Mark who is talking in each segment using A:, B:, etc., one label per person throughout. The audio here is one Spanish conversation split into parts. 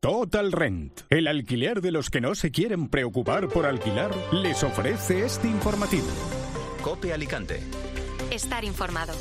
A: Total Rent, el alquiler de los que no se quieren preocupar por alquilar, les ofrece este informativo.
B: COPE Alicante.
C: Estar informado.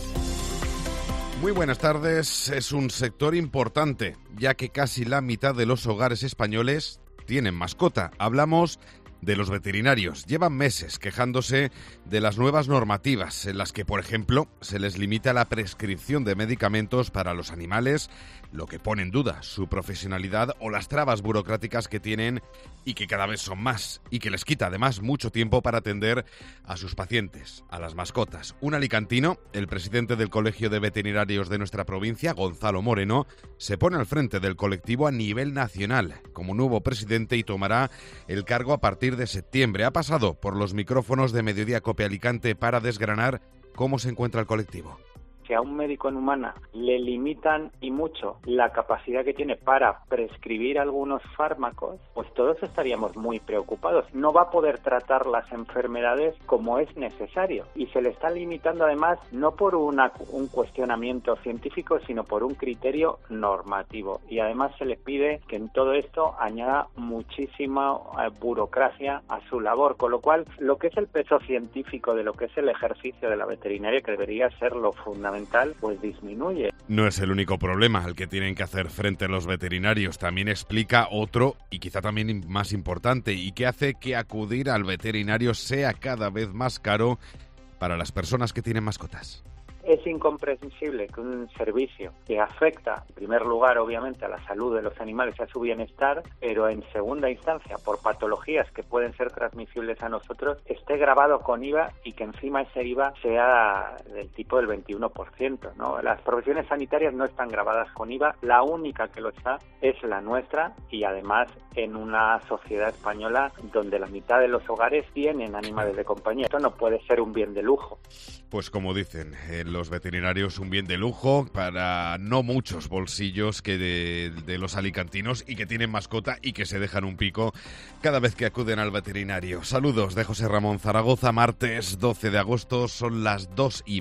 D: Muy buenas tardes. Es un sector importante, ya que casi la mitad de los hogares españoles tienen mascota. Hablamos de los veterinarios. Llevan meses quejándose de las nuevas normativas en las que, por ejemplo, se les limita la prescripción de medicamentos para los animales, lo que pone en duda su profesionalidad, o las trabas burocráticas que tienen y que cada vez son más, y que les quita además mucho tiempo para atender a sus pacientes, a las mascotas. Un alicantino, el presidente del Colegio de Veterinarios de nuestra provincia, Gonzalo Moreno, se pone al frente del colectivo a nivel nacional como nuevo presidente y tomará el cargo a partir de septiembre. Ha pasado por los micrófonos de Mediodía Cope Alicante para desgranar cómo se encuentra el colectivo.
E: Si a un médico en humana le limitan y mucho la capacidad que tiene para prescribir algunos fármacos, pues todos estaríamos muy preocupados. No va a poder tratar las enfermedades como es necesario y se le está limitando además no por un cuestionamiento científico, sino por un criterio normativo. Y además se le pide que en todo esto añada muchísima burocracia a su labor, con lo cual lo que es el peso científico de lo que es el ejercicio de la veterinaria, que debería ser lo fundamental, pues disminuye.
D: No es el único problema al que tienen que hacer frente los veterinarios. También explica otro, y quizá también más importante, y que hace que acudir al veterinario sea cada vez más caro para las personas que tienen mascotas.
E: Es incomprensible que un servicio que afecta, en primer lugar, obviamente, a la salud de los animales y a su bienestar, pero en segunda instancia, por patologías que pueden ser transmisibles a nosotros, esté grabado con IVA y que encima ese IVA sea del tipo del 21%, ¿no? Las profesiones sanitarias no están grabadas con IVA, la única que lo está es la nuestra, y además en una sociedad española donde la mitad de los hogares tienen animales de compañía. Esto no puede ser un bien de lujo.
D: Pues como dicen los veterinarios, un bien de lujo para no muchos bolsillos que de los alicantinos y que tienen mascota y que se dejan un pico cada vez que acuden al veterinario. Saludos de José Ramón Zaragoza, martes 12 de agosto, son las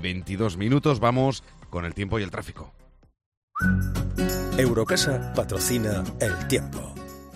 D: 2:22. Vamos con el tiempo y el tráfico.
F: Eurocasa patrocina el tiempo.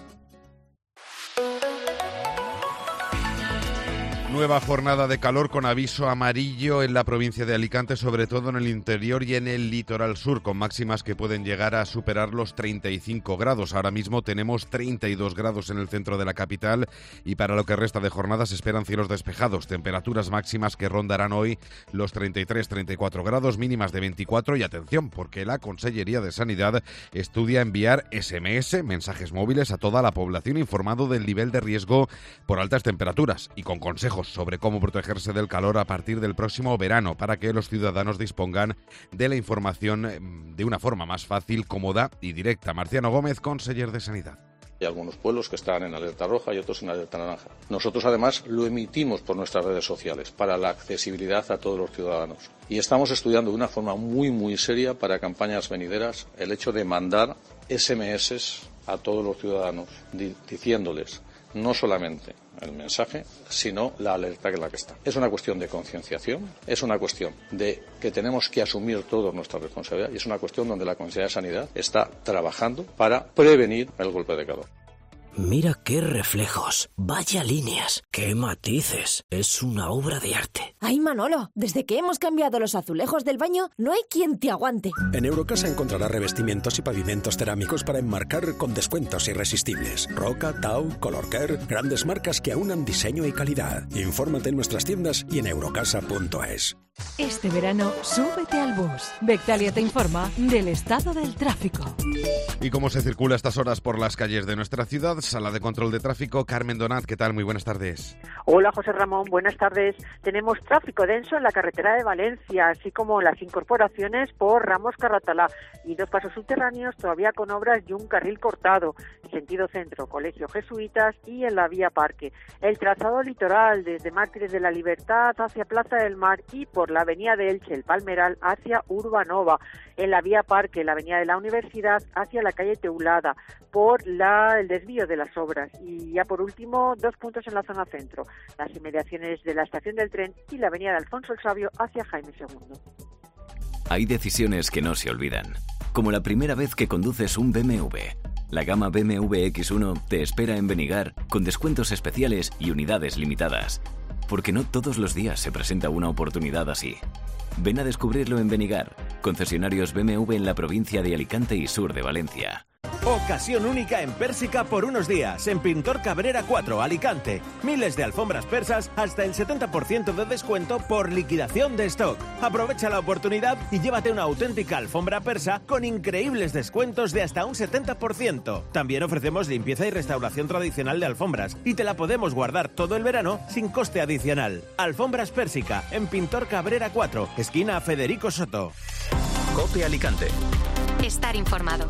D: Nueva jornada de calor con aviso amarillo en la provincia de Alicante, sobre todo en el interior y en el litoral sur, con máximas que pueden llegar a superar los 35 grados. Ahora mismo tenemos 32 grados en el centro de la capital y para lo que resta de jornada se esperan cielos despejados, temperaturas máximas que rondarán hoy los 33-34 grados, mínimas de 24 y atención, porque la Consellería de Sanidad estudia enviar SMS, mensajes móviles, a toda la población informando del nivel de riesgo por altas temperaturas y con consejos sobre cómo protegerse del calor a partir del próximo verano para que los ciudadanos dispongan de la información de una forma más fácil, cómoda y directa. Marciano Gómez, conseller de Sanidad.
G: Hay algunos pueblos que están en alerta roja y otros en alerta naranja. Nosotros además lo emitimos por nuestras redes sociales para la accesibilidad a todos los ciudadanos. Y estamos estudiando de una forma muy seria para campañas venideras el hecho de mandar SMS a todos los ciudadanos diciéndoles no solamente el mensaje, sino la alerta que es la que está. Es una cuestión de concienciación, es una cuestión de que tenemos que asumir toda nuestra responsabilidad y es una cuestión donde la Consejería de Sanidad está trabajando para prevenir el golpe de calor.
H: Mira qué reflejos, vaya líneas, qué matices, es una obra de arte.
I: Ay, Manolo, desde que hemos cambiado los azulejos del baño, no hay quien te aguante.
F: En Eurocasa encontrarás revestimientos y pavimentos cerámicos para enmarcar con descuentos irresistibles. Roca, Tau, Colorcare, grandes marcas que aunan diseño y calidad. Infórmate en nuestras tiendas y en eurocasa.es.
J: Este verano, súbete al bus. Bectalia te informa del estado del tráfico.
D: ¿Y cómo se circula a estas horas por las calles de nuestra ciudad? Sala de control de tráfico, Carmen Donat, ¿qué tal? Muy buenas tardes.
K: Hola, José Ramón, buenas tardes. Tenemos tráfico denso en la carretera de Valencia, así como las incorporaciones por Ramos Carratalá y dos pasos subterráneos todavía con obras y un carril cortado, sentido centro, Colegio Jesuitas y en la vía Parque. El trazado litoral desde Mártires de la Libertad hacia Plaza del Mar y por la avenida de Elche, el Palmeral, hacia Urbanova. En la vía Parque, la avenida de la Universidad hacia la calle Teulada, por el desvío de las obras. Y ya por último, dos puntos en la zona centro, las inmediaciones de la estación del tren y la avenida de Alfonso el Sabio hacia Jaime II.
B: Hay decisiones que no se olvidan, como la primera vez que conduces un BMW.
L: La gama BMW X1 te espera en Benigar con descuentos especiales y unidades limitadas. Porque no todos los días se presenta una oportunidad así. Ven a descubrirlo en Benigar, concesionarios BMW en la provincia de Alicante y sur de Valencia.
M: Ocasión única en Pérsica por unos días, en Pintor Cabrera 4, Alicante. Miles de alfombras persas hasta el 70% de descuento por liquidación de stock. Aprovecha la oportunidad y llévate una auténtica alfombra persa con increíbles descuentos de hasta un 70%. También ofrecemos limpieza y restauración tradicional de alfombras y te la podemos guardar todo el verano sin coste adicional. Alfombras Pérsica, en Pintor Cabrera 4, esquina Federico Soto.
B: COPE Alicante.
C: Estar informado.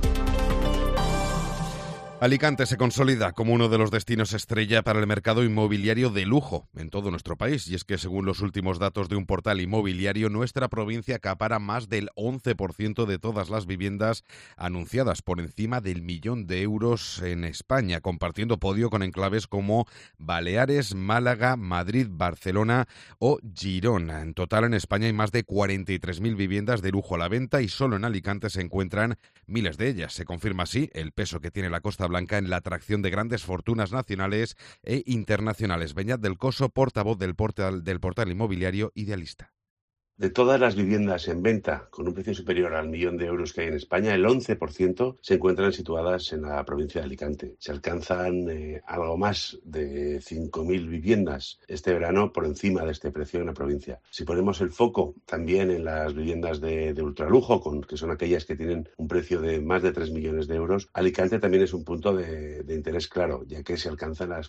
D: Alicante se consolida como uno de los destinos estrella para el mercado inmobiliario de lujo en todo nuestro país. Y es que, según los últimos datos de un portal inmobiliario, nuestra provincia acapara más del 11% de todas las viviendas anunciadas, por encima del 1 millón de euros en España, compartiendo podio con enclaves como Baleares, Málaga, Madrid, Barcelona o Girona. En total, en España hay más de 43.000 viviendas de lujo a la venta y solo en Alicante se encuentran miles de ellas. Se confirma así el peso que tiene la Costa Blanca en la atracción de grandes fortunas nacionales e internacionales. Beñat del Coso, portavoz del portal inmobiliario Idealista.
N: De todas las viviendas en venta con un precio superior al 1 millón de euros que hay en España, el 11% se encuentran situadas en la provincia de Alicante. Se alcanzan algo más de 5.000 viviendas este verano por encima de este precio en la provincia. Si ponemos el foco también en las viviendas de ultralujo, que son aquellas que tienen un precio de más de 3 millones de euros, Alicante también es un punto de interés claro, ya que se alcanzan las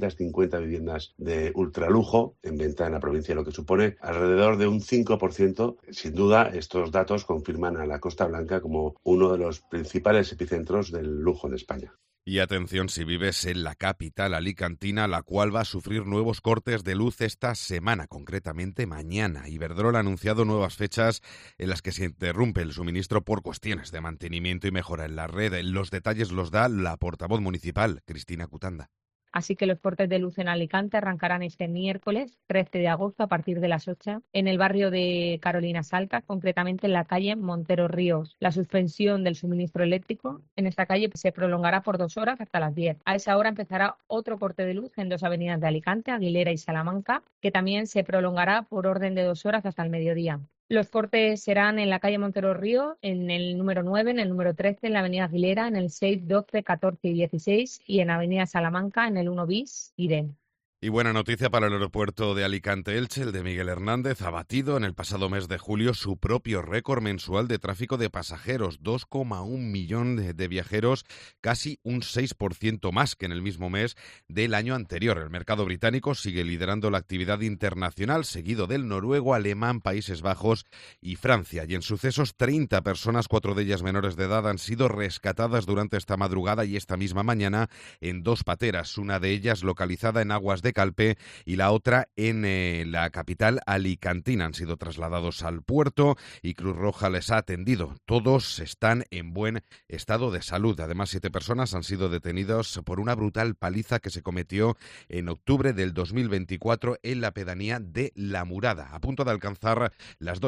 N: 450 viviendas de ultralujo en venta en la provincia, lo que supone alrededor de un 5%. Sin duda, estos datos confirman a la Costa Blanca como uno de los principales epicentros del lujo en España.
D: Y atención si vives en la capital alicantina, la cual va a sufrir nuevos cortes de luz esta semana, concretamente mañana. Iberdrola ha anunciado nuevas fechas en las que se interrumpe el suministro por cuestiones de mantenimiento y mejora en la red. Los detalles los da la portavoz municipal, Cristina Cutanda.
O: Así que los cortes de luz en Alicante arrancarán este miércoles 13 de agosto a partir de las 8 en el barrio de Carolinas Altas, concretamente en la calle Montero Ríos. La suspensión del suministro eléctrico en esta calle se prolongará por 2 horas hasta las 10. A esa hora empezará otro corte de luz en 2 avenidas de Alicante, Aguilera y Salamanca, que también se prolongará por orden de 2 horas hasta el mediodía. Los cortes serán en la calle Montero Río, en el número 9, en el número 13, en la avenida Aguilera, en el 6, 12, 14 y 16 y en avenida Salamanca, en el 1 bis y D.
D: Y buena noticia para el aeropuerto de Alicante-Elche, el de Miguel Hernández ha batido en el pasado mes de julio su propio récord mensual de tráfico de pasajeros, 2,1 millones de viajeros, casi un 6% más que en el mismo mes del año anterior. El mercado británico sigue liderando la actividad internacional, seguido del noruego, alemán, Países Bajos y Francia. Y en sucesos, 30 personas, 4 de ellas menores de edad, han sido rescatadas durante esta madrugada y esta misma mañana en 2 pateras, una de ellas localizada en aguas de Calpe y la otra en la capital alicantina. Han sido trasladados al puerto y Cruz Roja les ha atendido. Todos están en buen estado de salud. Además, 7 personas han sido detenidas por una brutal paliza que se cometió en octubre del 2024 en la pedanía de La Murada. A punto de alcanzar las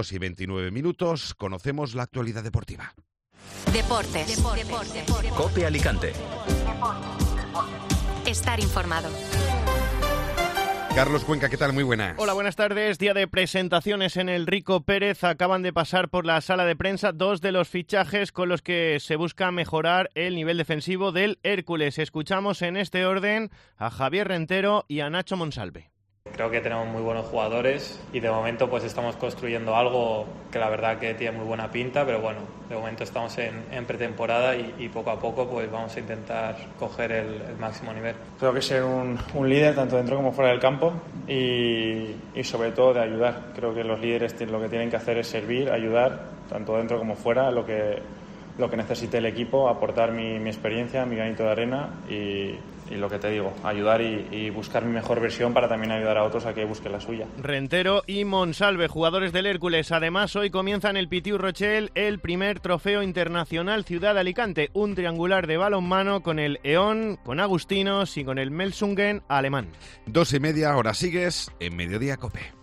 D: 2:29, conocemos la actualidad deportiva.
C: Deportes.
B: COPE Alicante.
C: Estar informado.
D: Carlos Cuenca, ¿qué tal? Muy buenas.
P: Hola, buenas tardes. Día de presentaciones en el Rico Pérez. Acaban de pasar por la sala de prensa 2 de los fichajes con los que se busca mejorar el nivel defensivo del Hércules. Escuchamos en este orden a Javier Rentero y a Nacho Monsalve.
Q: Creo que tenemos muy buenos jugadores y de momento pues estamos construyendo algo que la verdad que tiene muy buena pinta, pero bueno, de momento estamos en pretemporada y poco a poco pues vamos a intentar coger el máximo nivel.
R: Creo que ser un líder tanto dentro como fuera del campo y sobre todo de ayudar. Creo que los líderes lo que tienen que hacer es servir, ayudar, tanto dentro como fuera, lo que necesite el equipo, aportar mi experiencia, mi granito de arena y lo que te digo, ayudar y buscar mi mejor versión para también ayudar a otros a que busquen la suya.
P: Rentero y Monsalve, jugadores del Hércules. Además, hoy comienza en el Pitiu Rochelle el primer trofeo internacional Ciudad de Alicante, un triangular de balonmano con el Eón, con Agustinos y con el Melsungen alemán.
D: 2:30, ahora sigues en Mediodía COPE.